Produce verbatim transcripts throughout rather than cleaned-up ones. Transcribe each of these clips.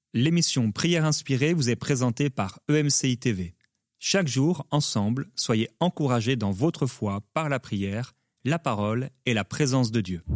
L'émission Prière inspirée vous est présentée par E M C I T V. Chaque jour, ensemble, soyez encouragés dans votre foi par la prière, la parole et la présence de Dieu.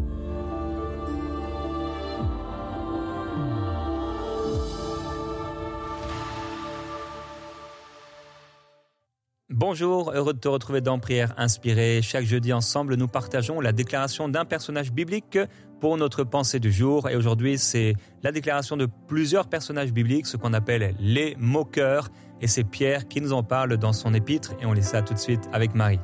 Bonjour, heureux de te retrouver dans Prière inspirée. Chaque jeudi ensemble, nous partageons la déclaration d'un personnage biblique pour notre pensée du jour. Et aujourd'hui, c'est la déclaration de plusieurs personnages bibliques, ce qu'on appelle les moqueurs. Et c'est Pierre qui nous en parle dans son épître. Et on lit ça tout de suite avec Marie.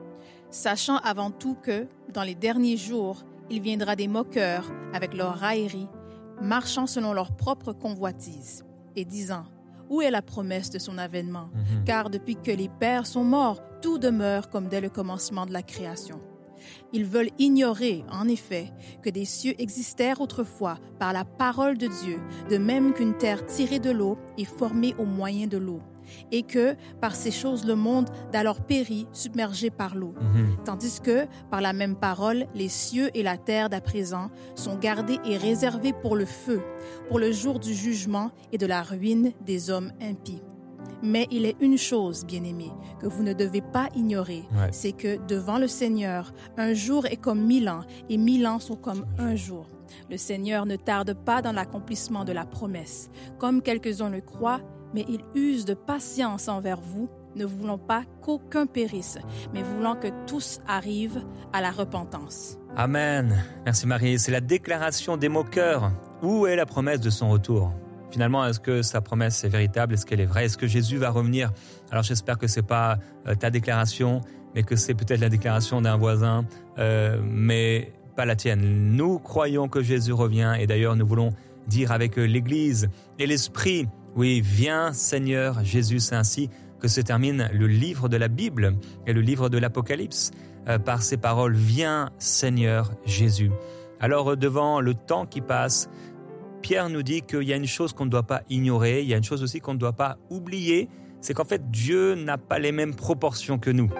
Sachant avant tout que, dans les derniers jours, il viendra des moqueurs avec leurs railleries, marchant selon leur propre convoitise, et disant: où est la promesse de son avènement? Mm-hmm. Car depuis que les pères sont morts, tout demeure comme dès le commencement de la création. Ils veulent ignorer, en effet, que des cieux existèrent autrefois par la parole de Dieu, de même qu'une terre tirée de l'eau est formée au moyen de l'eau, et que, par ces choses, le monde d'alors périt, submergé par l'eau. Mm-hmm. Tandis que, par la même parole, les cieux et la terre d'à présent sont gardés et réservés pour le feu, pour le jour du jugement et de la ruine des hommes impies. Mais il est une chose, bien-aimés, que vous ne devez pas ignorer, ouais. C'est que, devant le Seigneur, un jour est comme mille ans, et mille ans sont comme un jour. Le Seigneur ne tarde pas dans l'accomplissement de la promesse, comme quelques-uns le croient, mais il use de patience envers vous, ne voulant pas qu'aucun périsse, mais voulant que tous arrivent à la repentance. Amen. Merci Marie. C'est la déclaration des moqueurs. Où est la promesse de son retour ? Finalement, est-ce que sa promesse est véritable? Est-ce qu'elle est vraie? Est-ce que Jésus va revenir? Alors j'espère que c'est pas euh, ta déclaration, mais que c'est peut-être la déclaration d'un voisin, euh, mais pas la tienne. Nous croyons que Jésus revient, et d'ailleurs nous voulons dire avec l'Église et l'Esprit: oui, viens Seigneur Jésus. C'est ainsi que se termine le livre de la Bible et le livre de l'Apocalypse, euh, par ces paroles: viens Seigneur Jésus. Alors devant le temps qui passe, Pierre nous dit qu'il y a une chose qu'on ne doit pas ignorer, il y a une chose aussi qu'on ne doit pas oublier, c'est qu'en fait Dieu n'a pas les mêmes proportions que nous.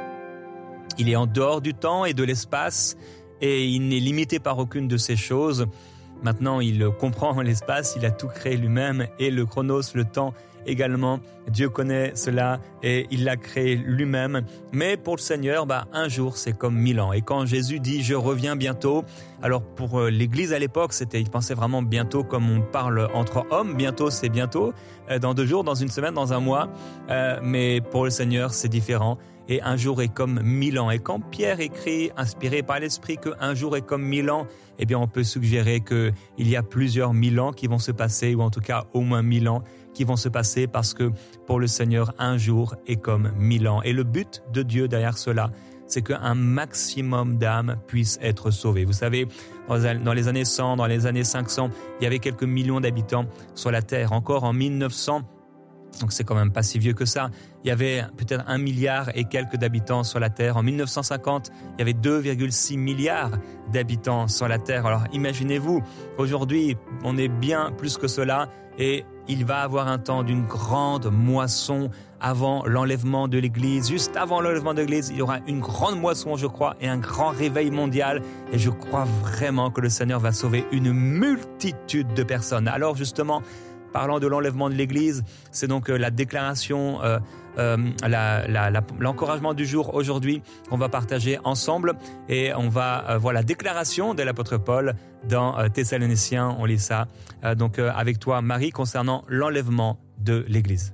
Il est en dehors du temps et de l'espace, et il n'est limité par aucune de ces choses. Maintenant, il comprend l'espace, il a tout créé lui-même, et le chronos, le temps également. Dieu connaît cela et il l'a créé lui-même. Mais pour le Seigneur, bah, un jour, c'est comme mille ans. Et quand Jésus dit « je reviens bientôt », alors pour l'Église à l'époque, c'était, il pensait vraiment bientôt comme on parle entre hommes. Bientôt, c'est bientôt, dans deux jours, dans une semaine, dans un mois. Euh, mais pour le Seigneur, c'est différent. Et un jour est comme mille ans. Et quand Pierre écrit, inspiré par l'Esprit, qu'un jour est comme mille ans, eh bien, on peut suggérer qu'il y a plusieurs mille ans qui vont se passer, ou en tout cas au moins mille ans qui vont se passer, parce que pour le Seigneur, un jour est comme mille ans. Et le but de Dieu derrière cela, c'est qu'un maximum d'âmes puissent être sauvées. Vous savez, dans les années cent, dans les années cinq cents, il y avait quelques millions d'habitants sur la Terre. Encore en mille neuf cents, donc c'est quand même pas si vieux que ça, il y avait peut-être un milliard et quelques d'habitants sur la Terre. En mille neuf cent cinquante, il y avait deux virgule six milliards d'habitants sur la Terre. Alors imaginez-vous, aujourd'hui, on est bien plus que cela, et il va avoir un temps d'une grande moisson avant l'enlèvement de l'Église. Juste avant l'enlèvement de l'Église, il y aura une grande moisson, je crois, et un grand réveil mondial. Et je crois vraiment que le Seigneur va sauver une multitude de personnes. Alors justement, parlant de l'enlèvement de l'Église, c'est donc la déclaration, euh, euh, la, la, la, l'encouragement du jour aujourd'hui qu'on va partager ensemble. Et on va euh, voir la déclaration de l'apôtre Paul dans euh, Thessaloniciens. On lit ça euh, donc euh, avec toi, Marie, concernant l'enlèvement de l'Église.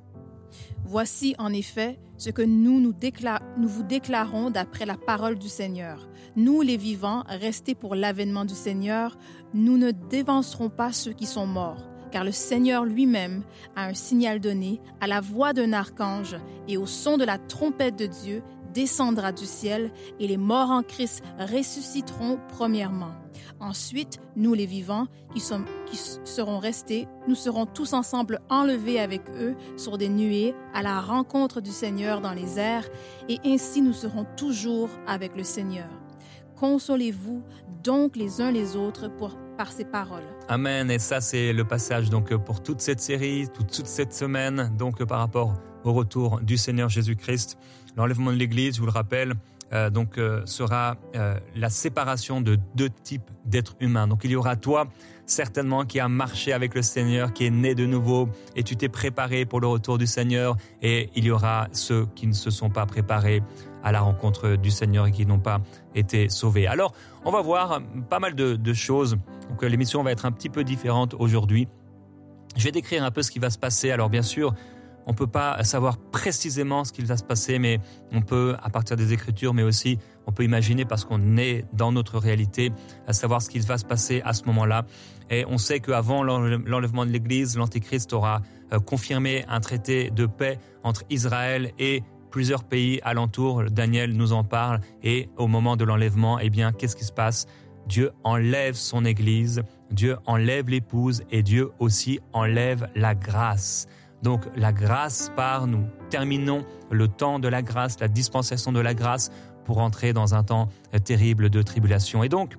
Voici en effet ce que nous, nous, décla- nous vous déclarons d'après la parole du Seigneur. Nous, les vivants, restés pour l'avènement du Seigneur, nous ne dévancerons pas ceux qui sont morts. Car le Seigneur lui-même a un signal donné, à la voix d'un archange et au son de la trompette de Dieu, descendra du ciel, et les morts en Christ ressusciteront premièrement. Ensuite, nous les vivants, qui, sommes, qui serons restés, nous serons tous ensemble enlevés avec eux sur des nuées à la rencontre du Seigneur dans les airs, et ainsi nous serons toujours avec le Seigneur. Consolez-vous donc les uns les autres pour par ces paroles. Amen. Et ça, c'est le passage donc pour toute cette série, toute, toute cette semaine, donc par rapport au retour du Seigneur Jésus-Christ. L'enlèvement de l'Église, je vous le rappelle, euh, donc euh, sera euh, la séparation de deux types d'êtres humains. Donc il y aura toi, certainement qui a marché avec le Seigneur, qui est né de nouveau, et tu t'es préparé pour le retour du Seigneur, et il y aura ceux qui ne se sont pas préparés à la rencontre du Seigneur et qui n'ont pas été sauvés. Alors, on va voir pas mal de, de choses. Donc, l'émission va être un petit peu différente aujourd'hui. Je vais décrire un peu ce qui va se passer. Alors, bien sûr, on ne peut pas savoir précisément ce qui va se passer, mais on peut, à partir des Écritures, mais aussi on peut imaginer, parce qu'on est dans notre réalité, à savoir ce qui va se passer à ce moment-là. Et on sait qu'avant l'enlèvement de l'Église, l'Antéchrist aura confirmé un traité de paix entre Israël et plusieurs pays alentours. Daniel nous en parle. Et au moment de l'enlèvement, eh bien, qu'est-ce qui se passe ? Dieu enlève son Église, Dieu enlève l'épouse et Dieu aussi enlève la grâce. Donc la grâce part, nous terminons le temps de la grâce, la dispensation de la grâce pour entrer dans un temps terrible de tribulation. Et donc,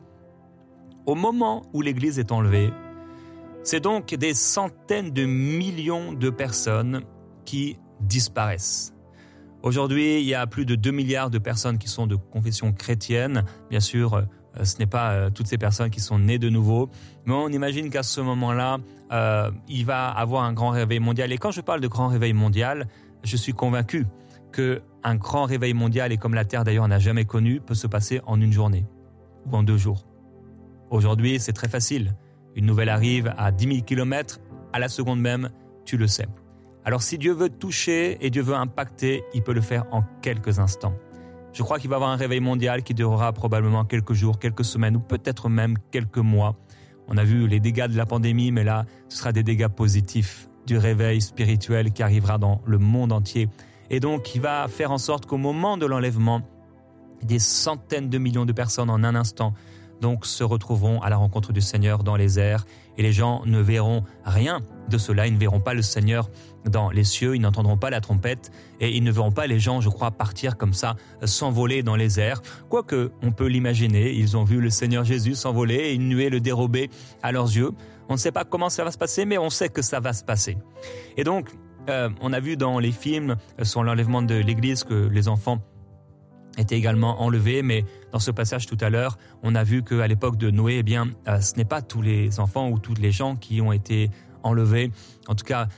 au moment où l'Église est enlevée, c'est donc des centaines de millions de personnes qui disparaissent. Aujourd'hui, il y a plus de deux milliards de personnes qui sont de confession chrétienne. Bien sûr, ce n'est pas toutes ces personnes qui sont nées de nouveau, mais on imagine qu'à ce moment-là, euh, il va avoir un grand réveil mondial. Et quand je parle de grand réveil mondial, je suis convaincu qu'un grand réveil mondial, et comme la Terre d'ailleurs n'a jamais connu, peut se passer en une journée ou en deux jours. Aujourd'hui, c'est très facile. Une nouvelle arrive à dix mille kilomètres, à la seconde même, tu le sais. Alors si Dieu veut toucher et Dieu veut impacter, il peut le faire en quelques instants. Je crois qu'il va y avoir un réveil mondial qui durera probablement quelques jours, quelques semaines ou peut-être même quelques mois. On a vu les dégâts de la pandémie, mais là, ce sera des dégâts positifs du réveil spirituel qui arrivera dans le monde entier. Et donc, il va faire en sorte qu'au moment de l'enlèvement, des centaines de millions de personnes en un instant donc se retrouveront à la rencontre du Seigneur dans les airs. Et les gens ne verront rien de cela. Ils ne verront pas le Seigneur dans les cieux. Ils n'entendront pas la trompette. Et ils ne verront pas les gens, je crois, partir comme ça, s'envoler dans les airs. Quoique, on peut l'imaginer. Ils ont vu le Seigneur Jésus s'envoler et une nuée le dérober à leurs yeux. On ne sait pas comment ça va se passer, mais on sait que ça va se passer. Et donc, euh, on a vu dans les films sur l'enlèvement de l'Église que les enfants étaient également enlevés, mais dans ce passage tout à l'heure, on a vu qu'à l'époque de Noé, eh bien, euh, ce n'est pas tous les enfants ou tous les gens qui ont été enlevés. En tout cas,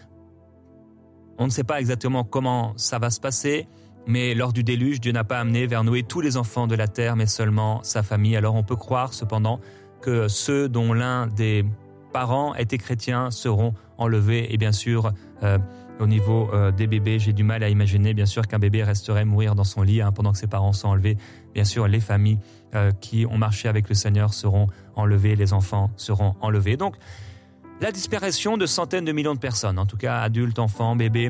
on ne sait pas exactement comment ça va se passer, mais lors du déluge, Dieu n'a pas amené vers Noé tous les enfants de la terre, mais seulement sa famille. Alors on peut croire cependant que ceux dont l'un des parents était chrétien seront enlevés, et bien sûr, euh, au niveau euh, des bébés, j'ai du mal à imaginer, bien sûr, qu'un bébé resterait mourir dans son lit hein, pendant que ses parents sont enlevés. Bien sûr, les familles euh, qui ont marché avec le Seigneur seront enlevées, les enfants seront enlevés. Donc, la disparition de centaines de millions de personnes, en tout cas adultes, enfants, bébés.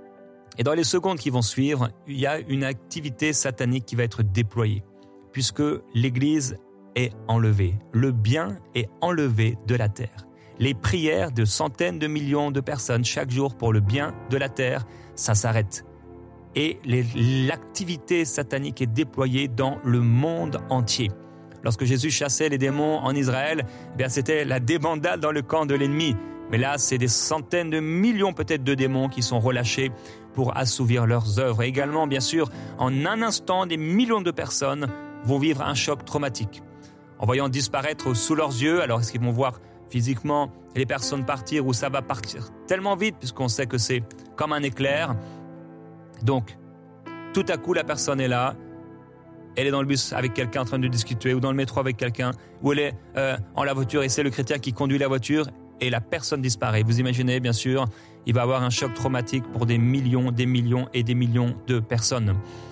Et dans les secondes qui vont suivre, il y a une activité satanique qui va être déployée, puisque l'Église est enlevée. Le bien est enlevé de la terre. Les prières de centaines de millions de personnes chaque jour pour le bien de la terre, ça s'arrête. Et les, l'activité satanique est déployée dans le monde entier. Lorsque Jésus chassait les démons en Israël, eh bien c'était la débandade dans le camp de l'ennemi. Mais là, c'est des centaines de millions peut-être de démons qui sont relâchés pour assouvir leurs œuvres. Et également, bien sûr, en un instant, des millions de personnes vont vivre un choc traumatique. En voyant disparaître sous leurs yeux, alors est-ce qu'ils vont voir physiquement les personnes partir ou ça va partir tellement vite puisqu'on sait que c'est comme un éclair. Donc, tout à coup, la personne est là, elle est dans le bus avec quelqu'un en train de discuter ou dans le métro avec quelqu'un ou elle est euh, en la voiture et c'est le chrétien qui conduit la voiture et la personne disparaît. Vous imaginez, bien sûr, il va y avoir un choc traumatique pour des millions, des millions et des millions de personnes.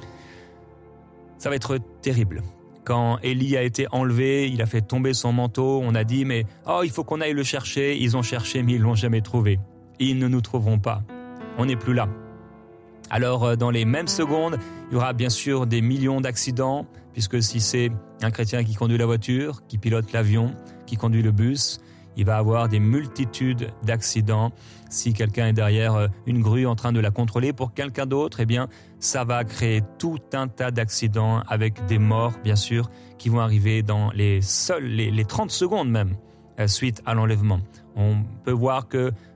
Ça va être terrible. Quand Élie a été enlevé, il a fait tomber son manteau, on a dit mais oh il faut qu'on aille le chercher. Ils ont cherché mais ils l'ont jamais trouvé. Ils ne nous trouveront pas. On n'est plus là. Alors dans les mêmes secondes, il y aura bien sûr des millions d'accidents, puisque si c'est un chrétien qui conduit la voiture, qui pilote l'avion, qui conduit le bus, il va avoir des multitudes d'accidents. Si quelqu'un est derrière une grue en train de la contrôler pour quelqu'un d'autre, eh bien, ça va créer tout un tas d'accidents avec des morts, bien sûr, qui vont arriver dans les seules, les, les trente secondes même, euh, suite à l'enlèvement. On peut voir que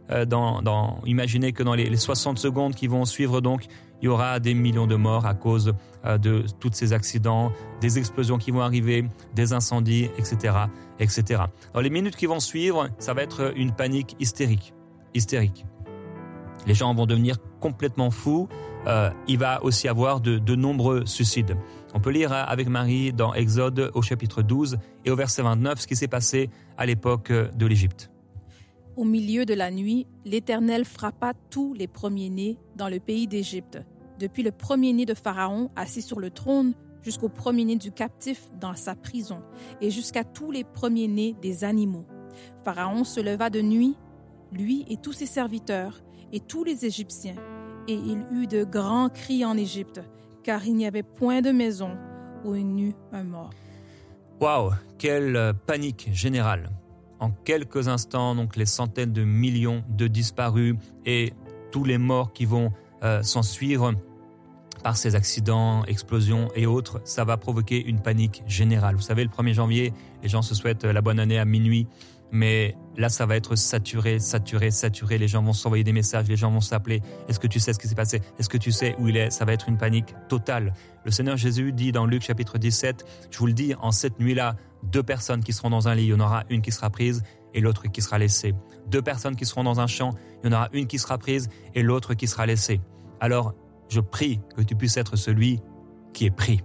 euh, dans, dans, imaginez que dans les, les soixante secondes qui vont suivre, donc, il y aura des millions de morts à cause euh, de tous ces accidents, des explosions qui vont arriver, des incendies, et cetera, et cetera. Dans les minutes qui vont suivre, ça va être une panique hystérique. hystérique. Les gens vont devenir complètement fous. Euh, il va aussi y avoir de, de nombreux suicides. On peut lire avec Marie dans Exode au chapitre douze et au verset vingt-neuf ce qui s'est passé à l'époque de l'Égypte. Au milieu de la nuit, l'Éternel frappa tous les premiers-nés dans le pays d'Égypte, depuis le premier-né de Pharaon assis sur le trône jusqu'au premier-né du captif dans sa prison, et jusqu'à tous les premiers-nés des animaux. Pharaon se leva de nuit, lui et tous ses serviteurs, et tous les Égyptiens, et il eut de grands cris en Égypte, car il n'y avait point de maison où il n'y eût un mort. Waouh, quelle panique générale! En quelques instants, donc les centaines de millions de disparus et tous les morts qui vont euh, s'en suivre par ces accidents, explosions et autres, ça va provoquer une panique générale. Vous savez, le premier janvier, les gens se souhaitent la bonne année à minuit, mais là, ça va être saturé, saturé, saturé. Les gens vont s'envoyer des messages, les gens vont s'appeler. Est-ce que tu sais ce qui s'est passé? Est-ce que tu sais où il est? Ça va être une panique totale. Le Seigneur Jésus dit dans Luc chapitre dix-sept, je vous le dis, en cette nuit-là, deux personnes qui seront dans un lit, il y en aura une qui sera prise et l'autre qui sera laissée. Deux personnes qui seront dans un champ, il y en aura une qui sera prise et l'autre qui sera laissée. Alors, je prie que tu puisses être celui qui est pris.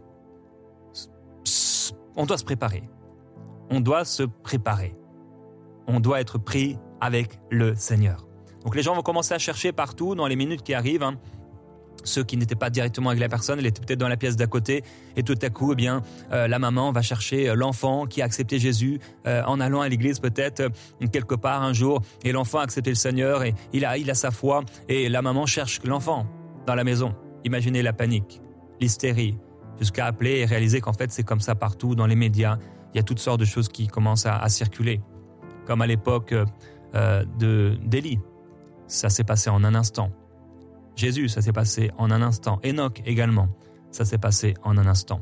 On doit se préparer. On doit se préparer. On doit être pris avec le Seigneur. Donc les gens vont commencer à chercher partout dans les minutes qui arrivent. Hein. Ceux qui n'étaient pas directement avec la personne, elle était peut-être dans la pièce d'à côté. Et tout à coup, eh bien, euh, la maman va chercher l'enfant qui a accepté Jésus euh, en allant à l'église peut-être euh, quelque part un jour. Et l'enfant a accepté le Seigneur et il a, il a sa foi. Et la maman cherche l'enfant dans la maison. Imaginez la panique, l'hystérie, jusqu'à appeler et réaliser qu'en fait c'est comme ça partout dans les médias. Il y a toutes sortes de choses qui commencent à, à circuler. Comme à l'époque euh, de, d'Élie, ça s'est passé en un instant. Jésus, ça s'est passé en un instant. Enoch également, ça s'est passé en un instant.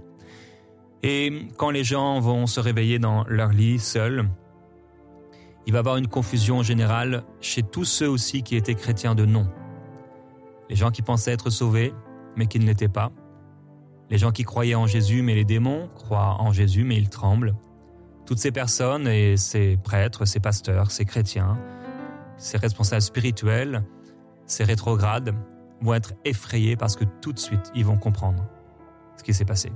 Et quand les gens vont se réveiller dans leur lit seuls, il va y avoir une confusion générale chez tous ceux aussi qui étaient chrétiens de nom. Les gens qui pensaient être sauvés, mais qui ne l'étaient pas. Les gens qui croyaient en Jésus, mais les démons croient en Jésus, mais ils tremblent. Toutes ces personnes et ces prêtres, ces pasteurs, ces chrétiens, ces responsables spirituels, ces rétrogrades vont être effrayés parce que tout de suite, ils vont comprendre ce qui s'est passé.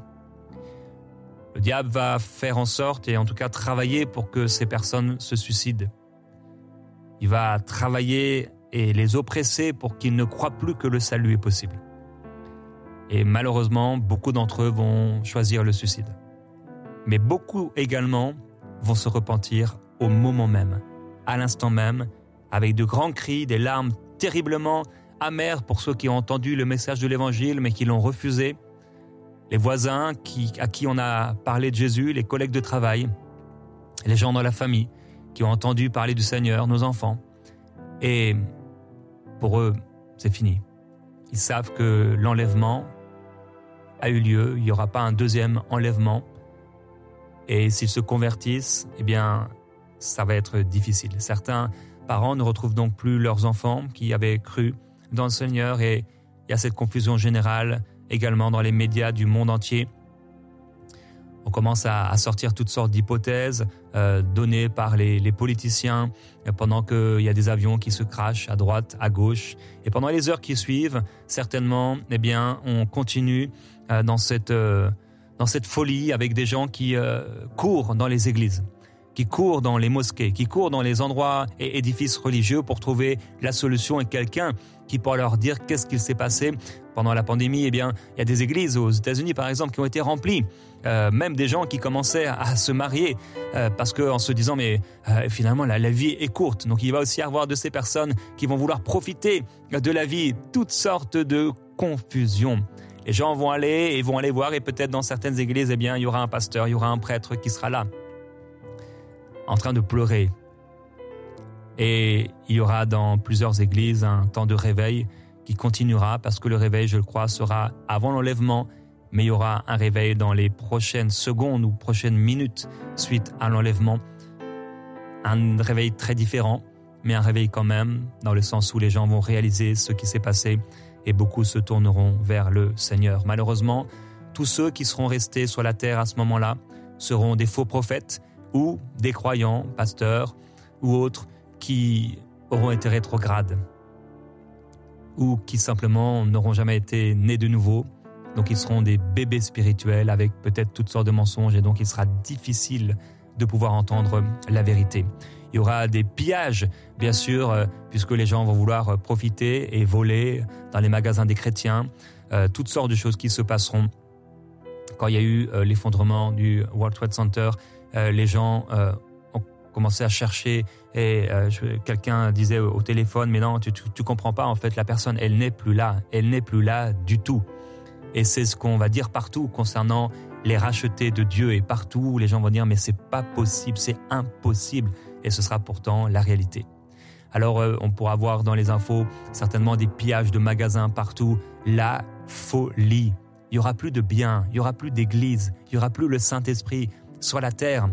Le diable va faire en sorte, et en tout cas travailler pour que ces personnes se suicident. Il va travailler et les oppresser pour qu'ils ne croient plus que le salut est possible. Et malheureusement, beaucoup d'entre eux vont choisir le suicide. Mais beaucoup également vont se repentir au moment même, à l'instant même, avec de grands cris, des larmes terriblement amères pour ceux qui ont entendu le message de l'Évangile mais qui l'ont refusé, les voisins qui, à qui on a parlé de Jésus, les collègues de travail, les gens dans la famille qui ont entendu parler du Seigneur, nos enfants. Et pour eux, c'est fini. Ils savent que l'enlèvement a eu lieu, il n'y aura pas un deuxième enlèvement. Et s'ils se convertissent, eh bien, ça va être difficile. Certains parents ne retrouvent donc plus leurs enfants qui avaient cru dans le Seigneur et il y a cette confusion générale également dans les médias du monde entier. On commence à, à sortir toutes sortes d'hypothèses euh, données par les, les politiciens pendant qu'il y a des avions qui se crashent à droite, à gauche. Et pendant les heures qui suivent, certainement, eh bien, on continue euh, dans cette... Euh, dans cette folie avec des gens qui euh, courent dans les églises, qui courent dans les mosquées, qui courent dans les endroits et édifices religieux pour trouver la solution et quelqu'un qui pourra leur dire qu'est-ce qu'il s'est passé pendant la pandémie. Eh bien, il y a des églises aux États-Unis, par exemple, qui ont été remplies, euh, même des gens qui commençaient à, à se marier euh, parce que en se disant mais euh, finalement la, la vie est courte. Donc il va aussi y avoir de ces personnes qui vont vouloir profiter de la vie, toutes sortes de confusions. Les gens vont aller et vont aller voir et peut-être dans certaines églises, eh bien, il y aura un pasteur, il y aura un prêtre qui sera là, en train de pleurer. Et il y aura dans plusieurs églises un temps de réveil qui continuera parce que le réveil, je le crois, sera avant l'enlèvement, mais il y aura un réveil dans les prochaines secondes ou prochaines minutes suite à l'enlèvement. Un réveil très différent, mais un réveil quand même, dans le sens où les gens vont réaliser ce qui s'est passé et beaucoup se tourneront vers le Seigneur. Malheureusement, tous ceux qui seront restés sur la terre à ce moment-là seront des faux prophètes ou des croyants, pasteurs ou autres qui auront été rétrogrades ou qui simplement n'auront jamais été nés de nouveau. Donc ils seront des bébés spirituels avec peut-être toutes sortes de mensonges et donc il sera difficile de pouvoir entendre la vérité. Il y aura des pillages, bien sûr, euh, puisque les gens vont vouloir profiter et voler dans les magasins des chrétiens. Euh, toutes sortes de choses qui se passeront. Quand il y a eu euh, l'effondrement du World Trade Center, euh, les gens euh, ont commencé à chercher et euh, je, quelqu'un disait au, au téléphone, mais non, tu, tu, tu comprends pas, en fait, la personne, elle n'est plus là. Elle n'est plus là du tout. Et c'est ce qu'on va dire partout concernant les rachetés de Dieu. Et partout où les gens vont dire, mais c'est pas possible, c'est impossible. Et ce sera pourtant la réalité. Alors, euh, on pourra voir dans les infos certainement des pillages de magasins partout. La folie. Il n'y aura plus de biens, il n'y aura plus d'église, il n'y aura plus le Saint-Esprit sur la terre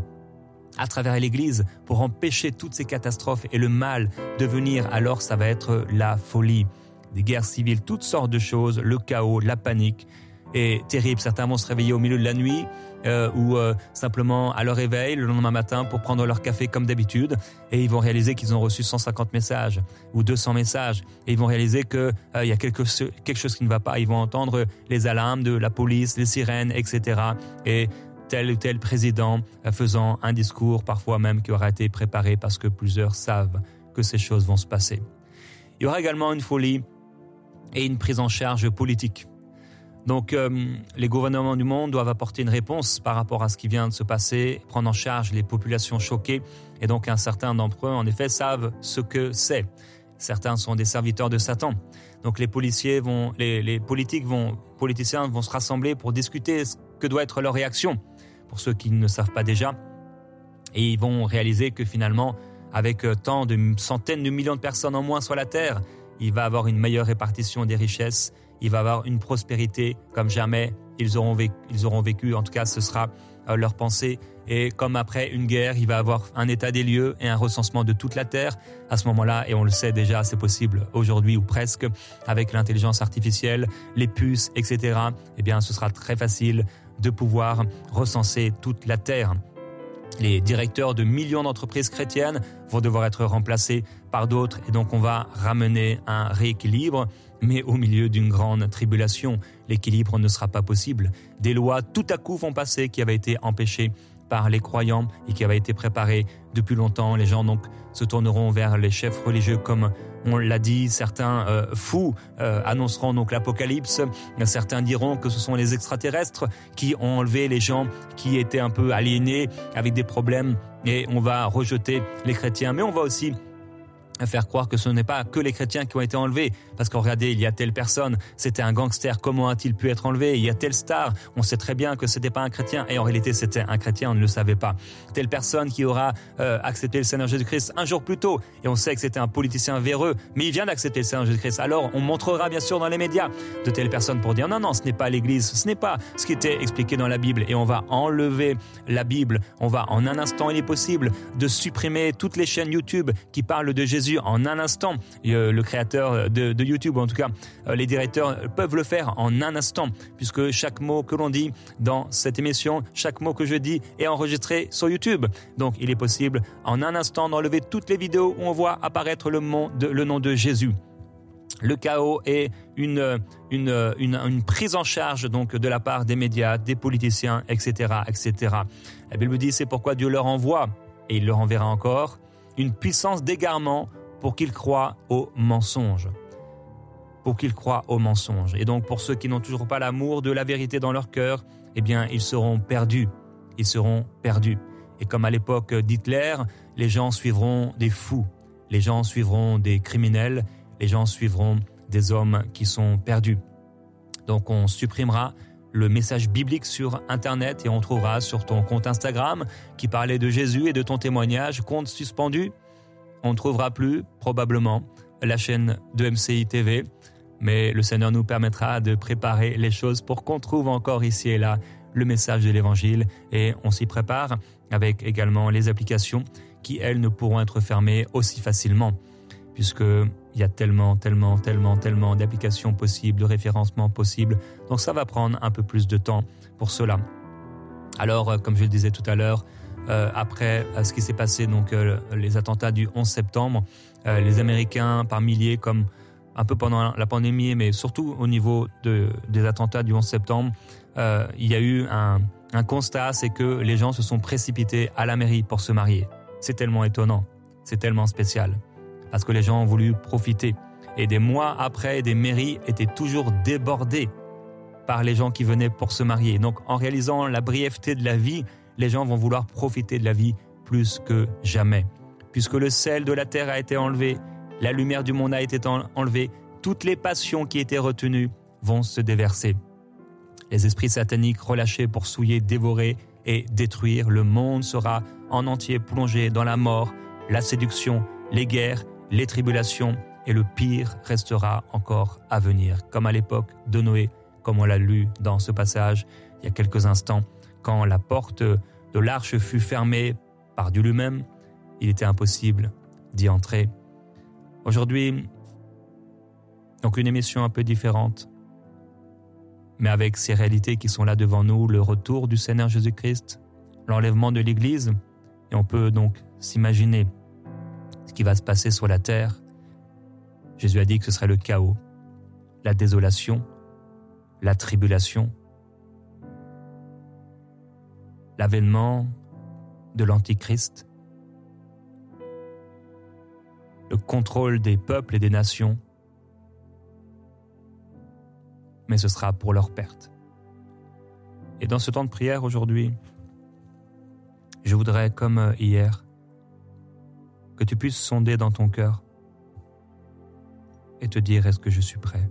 à travers l'église pour empêcher toutes ces catastrophes et le mal de venir. Alors, ça va être la folie. Des guerres civiles, toutes sortes de choses, le chaos, la panique est terrible. Certains vont se réveiller au milieu de la nuit euh, ou euh, simplement à leur réveil le lendemain matin pour prendre leur café comme d'habitude et ils vont réaliser qu'ils ont reçu cent cinquante messages ou deux cents messages et ils vont réaliser qu'il euh, y a quelque, quelque chose qui ne va pas. Ils vont entendre les alarmes de la police, les sirènes, et cetera. Et tel ou tel président euh, faisant un discours parfois même qui aura été préparé parce que plusieurs savent que ces choses vont se passer. Il y aura également une folie et une prise en charge politique. Donc, euh, les gouvernements du monde doivent apporter une réponse par rapport à ce qui vient de se passer, prendre en charge les populations choquées. Et donc, un certain d'entre eux, en effet, savent ce que c'est. Certains sont des serviteurs de Satan. Donc, les policiers vont, les, les politiques vont, politiciens vont se rassembler pour discuter ce que doit être leur réaction. Pour ceux qui ne savent pas déjà, et ils vont réaliser que finalement, avec tant de centaines de millions de personnes en moins sur la terre, il va avoir une meilleure répartition des richesses, il va avoir une prospérité comme jamais ils auront vécu, ils auront vécu. En tout cas, ce sera euh, leur pensée. Et comme après une guerre, il va avoir un état des lieux et un recensement de toute la terre. À ce moment-là, et on le sait déjà, c'est possible aujourd'hui ou presque, avec l'intelligence artificielle, les puces, et cetera, eh bien, ce sera très facile de pouvoir recenser toute la terre. Les directeurs de millions d'entreprises chrétiennes vont devoir être remplacés par d'autres et donc on va ramener un rééquilibre, mais au milieu d'une grande tribulation. L'équilibre ne sera pas possible. Des lois tout à coup vont passer qui avaient été empêchées par les croyants et qui avaient été préparées depuis longtemps. Les gens donc se tourneront vers les chefs religieux comme on l'a dit. Certains euh, fous euh, annonceront donc l'apocalypse. Certains diront que ce sont les extraterrestres qui ont enlevé les gens qui étaient un peu aliénés avec des problèmes et on va rejeter les chrétiens. Mais on va aussi faire croire que ce n'est pas que les chrétiens qui ont été enlevés. Parce que regardez, il y a telle personne, c'était un gangster, comment a-t-il pu être enlevé? Il y a telle star, on sait très bien que c'était pas un chrétien, et en réalité c'était un chrétien, on ne le savait pas. Telle personne qui aura euh, accepté le Seigneur Jésus-Christ un jour plus tôt, et on sait que c'était un politicien véreux, mais il vient d'accepter le Seigneur Jésus-Christ. Alors on montrera bien sûr dans les médias de telles personnes pour dire non, non, ce n'est pas l'Église, ce n'est pas ce qui était expliqué dans la Bible, et on va enlever la Bible. On va en un instant, il est possible de supprimer toutes les chaînes YouTube qui parlent de Jésus en un instant. Le créateur de, de YouTube, en tout cas les directeurs, peuvent le faire en un instant, puisque chaque mot que l'on dit dans cette émission, chaque mot que je dis est enregistré sur YouTube. Donc il est possible en un instant d'enlever toutes les vidéos où on voit apparaître le, nom de, le nom de Jésus. Le chaos est une, une, une, une prise en charge donc de la part des médias, des politiciens, et cetera, et cetera. La Bible dit c'est pourquoi Dieu leur envoie, et il leur enverra encore, une puissance d'égarement pour qu'ils croient aux mensonges. Pour qu'ils croient aux mensonges. Et donc pour ceux qui n'ont toujours pas l'amour de la vérité dans leur cœur, eh bien ils seront perdus. Ils seront perdus. Et comme à l'époque d'Hitler, les gens suivront des fous. Les gens suivront des criminels. Les gens suivront des hommes qui sont perdus. Donc on supprimera le message biblique sur Internet et on trouvera sur ton compte Instagram qui parlait de Jésus et de ton témoignage, compte suspendu. On ne trouvera plus, probablement, la chaîne de M C I T V, mais le Seigneur nous permettra de préparer les choses pour qu'on trouve encore ici et là le message de l'Évangile et on s'y prépare avec également les applications qui, elles, ne pourront être fermées aussi facilement, puisqu'il y a tellement, tellement, tellement, tellement d'applications possibles, de référencements possibles. Donc ça va prendre un peu plus de temps pour cela. Alors, comme je le disais tout à l'heure, euh, après euh, ce qui s'est passé, donc euh, les attentats du onze septembre, euh, les Américains par milliers, comme un peu pendant la pandémie, mais surtout au niveau de, des attentats du onze septembre, euh, il y a eu un, un constat, c'est que les gens se sont précipités à la mairie pour se marier. C'est tellement étonnant, c'est tellement spécial, parce que les gens ont voulu profiter. Et des mois après, des mairies étaient toujours débordées par les gens qui venaient pour se marier. Donc en réalisant la brièveté de la vie, les gens vont vouloir profiter de la vie plus que jamais. Puisque le sel de la terre a été enlevé, la lumière du monde a été enlevée, toutes les passions qui étaient retenues vont se déverser. Les esprits sataniques relâchés pour souiller, dévorer et détruire, le monde sera en entier plongé dans la mort, la séduction, les guerres, les tribulations, et le pire restera encore à venir, comme à l'époque de Noé, comme on l'a lu dans ce passage il y a quelques instants, quand la porte de l'arche fut fermée par Dieu lui-même, il était impossible d'y entrer. Aujourd'hui, donc une émission un peu différente, mais avec ces réalités qui sont là devant nous, le retour du Seigneur Jésus-Christ, l'enlèvement de l'Église, et on peut donc s'imaginer ce qui va se passer sur la terre. Jésus a dit que ce serait le chaos, la désolation, la tribulation, l'avènement de l'Antichrist, le contrôle des peuples et des nations, mais ce sera pour leur perte. Et dans ce temps de prière aujourd'hui, je voudrais, comme hier, que tu puisses sonder dans ton cœur et te dire, est-ce que je suis prêt?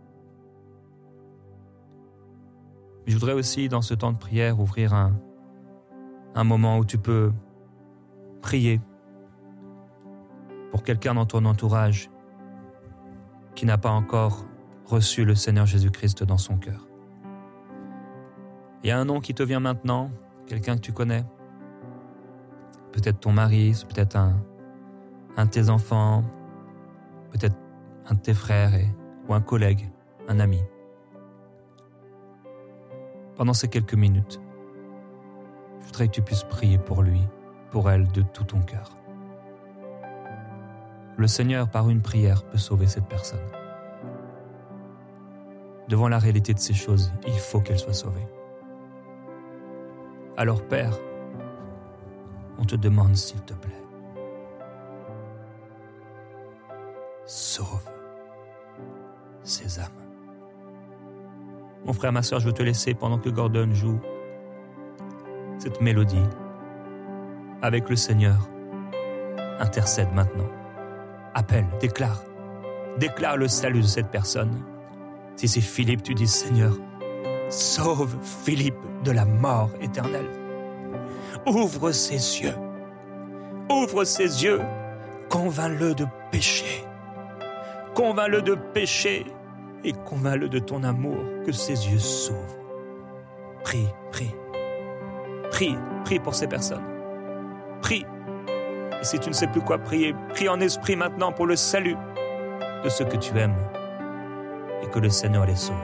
Je voudrais aussi, dans ce temps de prière, ouvrir un, un moment où tu peux prier pour quelqu'un dans ton entourage qui n'a pas encore reçu le Seigneur Jésus-Christ dans son cœur. Il y a un nom qui te vient maintenant, quelqu'un que tu connais, peut-être ton mari, peut-être un, un de tes enfants, peut-être un de tes frères et, ou un collègue, un ami. Pendant ces quelques minutes, je voudrais que tu puisses prier pour lui, pour elle, de tout ton cœur. Le Seigneur, par une prière, peut sauver cette personne. Devant la réalité de ces choses, il faut qu'elle soit sauvée. Alors, Père, on te demande, s'il te plaît, sauve ces âmes. Mon frère, ma sœur, je veux te laisser pendant que Gordon joue cette mélodie avec le Seigneur. Intercède maintenant. Appelle, déclare. Déclare le salut de cette personne. Si c'est Philippe, tu dis, Seigneur, sauve Philippe de la mort éternelle. Ouvre ses yeux. Ouvre ses yeux. Convainc-le de pécher. Convainc-le de pécher et convainc-le de ton amour, que ses yeux s'ouvrent. Prie, prie. Prie, prie pour ces personnes. Prie. Et si tu ne sais plus quoi prier, prie en esprit maintenant pour le salut de ceux que tu aimes et que le Seigneur les sauve.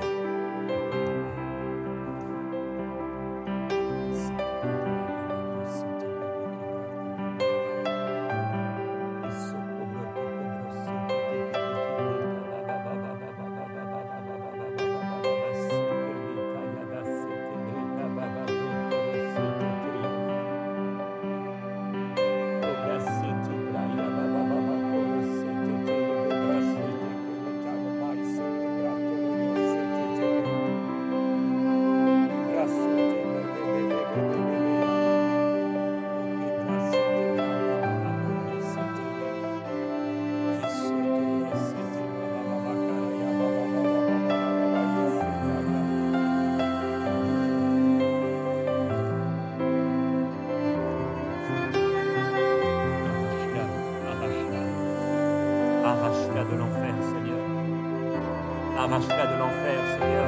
Arrache-la de l'enfer, Seigneur. Arrache-la de l'enfer, Seigneur.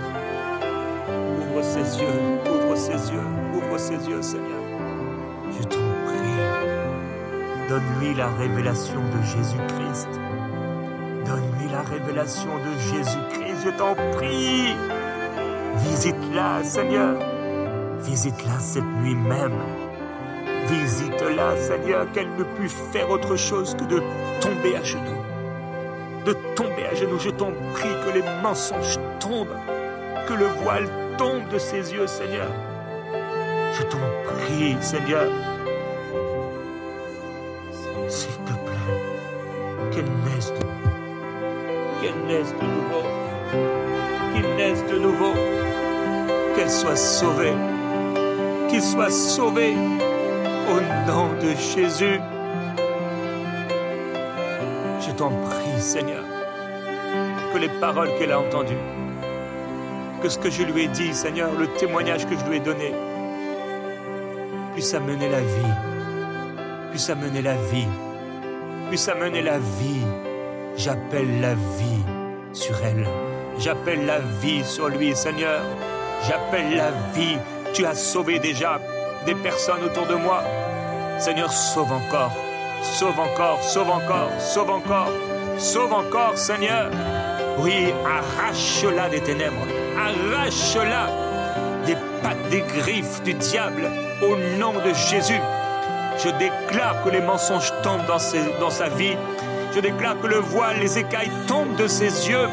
Ouvre ses yeux, ouvre ses yeux, ouvre ses yeux, Seigneur. Je t'en prie. Donne-lui la révélation de Jésus-Christ. Donne-lui la révélation de Jésus-Christ, je t'en prie. Visite-la, Seigneur. Visite-la cette nuit même. Visite-la, Seigneur, qu'elle ne puisse faire autre chose que de tomber à genoux. De tomber à genoux, je t'en prie, que les mensonges tombent, que le voile tombe de ses yeux, Seigneur. Je t'en prie, Seigneur. S'il te plaît, qu'elle naisse de qu'elle naisse de nouveau, qu'il naisse de nouveau, qu'elle soit sauvée, qu'il soit sauvé au nom de Jésus. Je t'en prie, Seigneur, que les paroles qu'elle a entendues, que ce que je lui ai dit, Seigneur, le témoignage que je lui ai donné, puisse amener la vie, puisse amener la vie, puisse amener la vie. J'appelle la vie sur elle. J'appelle la vie sur lui, Seigneur. J'appelle la vie. Tu as sauvé déjà des personnes autour de moi. Seigneur, sauve encore. Sauve encore, sauve encore, sauve encore. Sauve encore, Seigneur. Oui, arrache-la des ténèbres. Arrache-la des pattes, des griffes du diable. Au nom de Jésus. Je déclare que les mensonges tombent dans, ses, dans sa vie. Je déclare que le voile, les écailles tombent de ses yeux.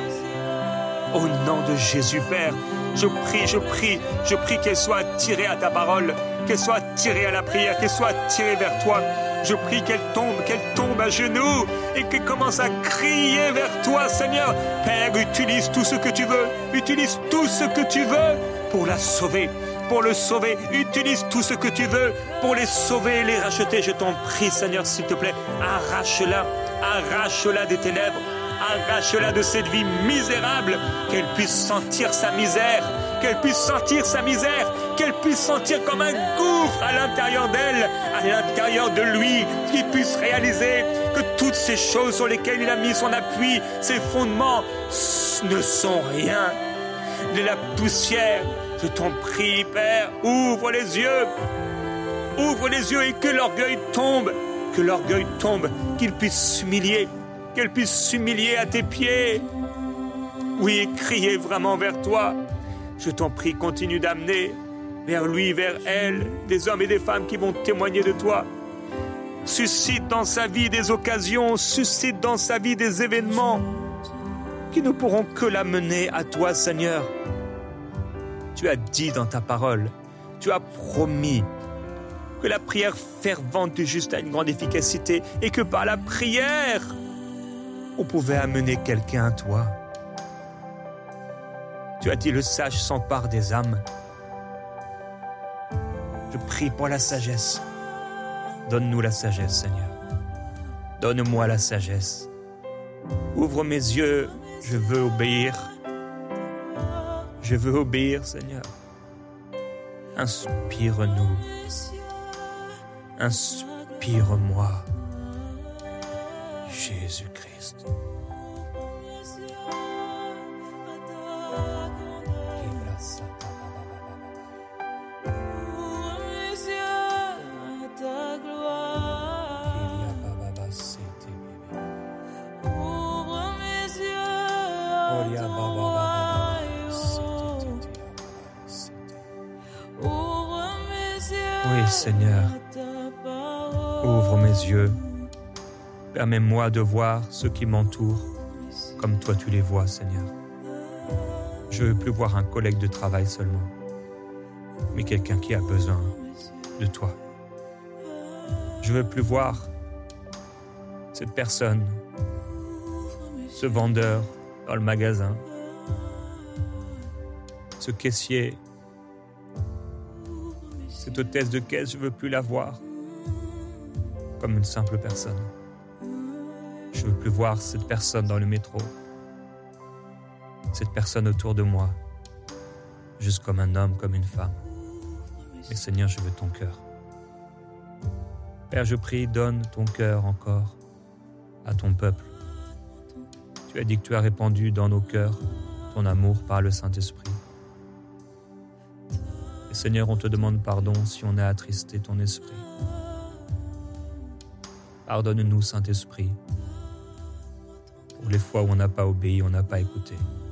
Au nom de Jésus, Père, je prie, je prie, je prie qu'elle soit attirée à ta parole, qu'elle soit attirée à la prière, qu'elle soit attirée vers toi. Je prie qu'elle tombe, qu'elle tombe à genoux et qu'elle commence à crier vers toi, Seigneur. Père, utilise tout ce que tu veux, utilise tout ce que tu veux pour la sauver. Pour le sauver, utilise tout ce que tu veux pour les sauver et les racheter. Je t'en prie, Seigneur, s'il te plaît, arrache-la, arrache-la des ténèbres, arrache-la de cette vie misérable, qu'elle puisse sentir sa misère, qu'elle puisse sentir sa misère, qu'elle puisse sentir comme un gouffre à l'intérieur d'elle, à l'intérieur de lui, qu'il puisse réaliser que toutes ces choses sur lesquelles il a mis son appui, ses fondements, ne sont rien, de la poussière. Je t'en prie, Père, ouvre les yeux, ouvre les yeux et que l'orgueil tombe, que l'orgueil tombe, qu'il puisse s'humilier, qu'elle puisse s'humilier à tes pieds. Oui, crier vraiment vers toi. Je t'en prie, continue d'amener vers lui, vers elle, des hommes et des femmes qui vont témoigner de toi. Suscite dans sa vie des occasions, suscite dans sa vie des événements qui ne pourront que l'amener à toi, Seigneur. Tu as dit dans ta parole, tu as promis que la prière fervente du juste a une grande efficacité et que par la prière, on pouvait amener quelqu'un à toi. Tu as dit, le sage s'empare des âmes. Je prie pour la sagesse. Donne-nous la sagesse, Seigneur. Donne-moi la sagesse. Ouvre mes yeux, je veux obéir. Je veux obéir, Seigneur. Inspire-nous. Inspire-moi. Jésus-Christ. Oui, Seigneur, ouvre mes yeux, permets-moi de voir ceux qui m'entourent comme toi tu les vois, Seigneur. Je ne veux plus voir un collègue de travail seulement, mais quelqu'un qui a besoin de toi. Je ne veux plus voir cette personne, ce vendeur dans le magasin, ce caissier, cette hôtesse de caisse, je ne veux plus la voir comme une simple personne. Je ne veux plus voir cette personne dans le métro, cette personne autour de moi, juste comme un homme, comme une femme. Mais Seigneur, je veux ton cœur. Père, je prie, donne ton cœur encore à ton peuple. Tu as dit que tu as répandu dans nos cœurs ton amour par le Saint-Esprit. Et Seigneur, on te demande pardon si on a attristé ton esprit. Pardonne-nous, Saint-Esprit, pour les fois où on n'a pas obéi, on n'a pas écouté.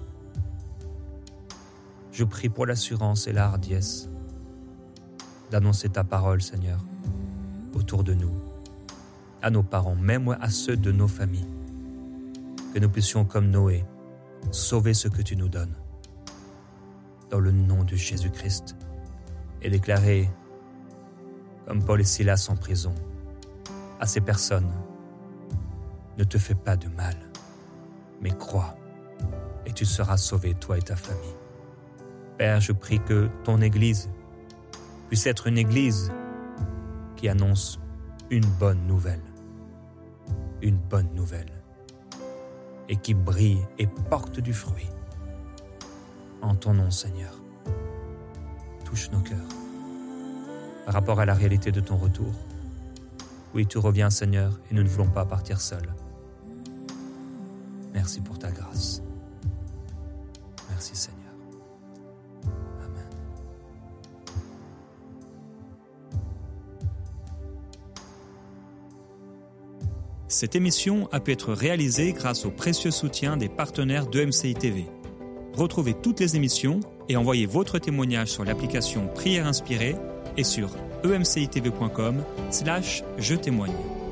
Je prie pour l'assurance et la hardiesse d'annoncer ta parole, Seigneur, autour de nous, à nos parents, même à ceux de nos familles, que nous puissions, comme Noé, sauver ce que tu nous donnes, dans le nom de Jésus-Christ, et déclarer, comme Paul et Silas en prison, à ces personnes, ne te fais pas de mal, mais crois, et tu seras sauvé, toi et ta famille. Père, je prie que ton Église puisse être une Église qui annonce une bonne nouvelle, une bonne nouvelle, et qui brille et porte du fruit. En ton nom, Seigneur, touche nos cœurs. Par rapport à la réalité de ton retour, oui, tu reviens, Seigneur, et nous ne voulons pas partir seuls. Merci pour ta grâce. Merci, Seigneur. Amen. Cette émission a pu être réalisée grâce au précieux soutien des partenaires d'E M C I T V. Retrouvez toutes les émissions et envoyez votre témoignage sur l'application Prière Inspirée et sur e m c i t v point com slash je témoigne.